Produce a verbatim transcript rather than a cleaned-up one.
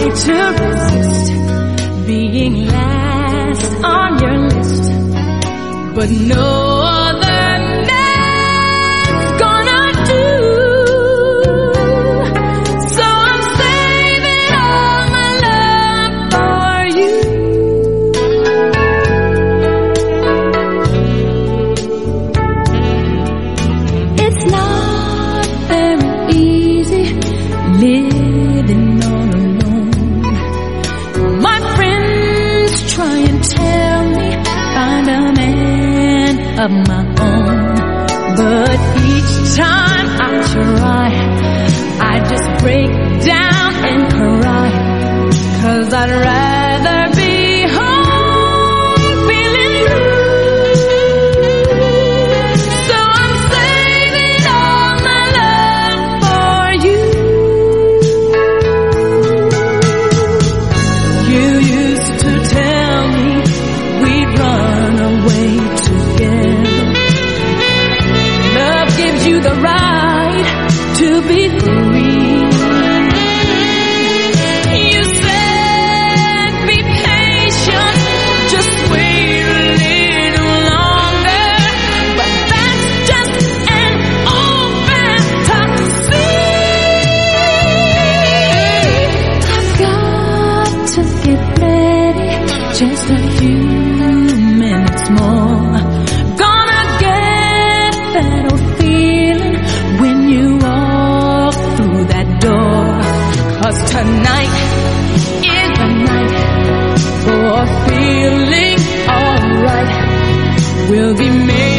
to resist being last on your list, but no other man's gonna do. So I'm saving all my love for you. It's not very easy living all alone. My friends try and tell me find a man of my own, but each time I try, I just break down and cry, 'cause I'd rather be home feeling blue. So I'm saving all my love for you. You used to tell me we'd run away together. Love gives you the right to be free. You said be patient, just wait a little longer, but that's just an old fantasy. I've got to get ready, just a few minutes more. Gonna get that old feeling when you walk through that door, 'cause tonight is the night for feeling alright. We'll be made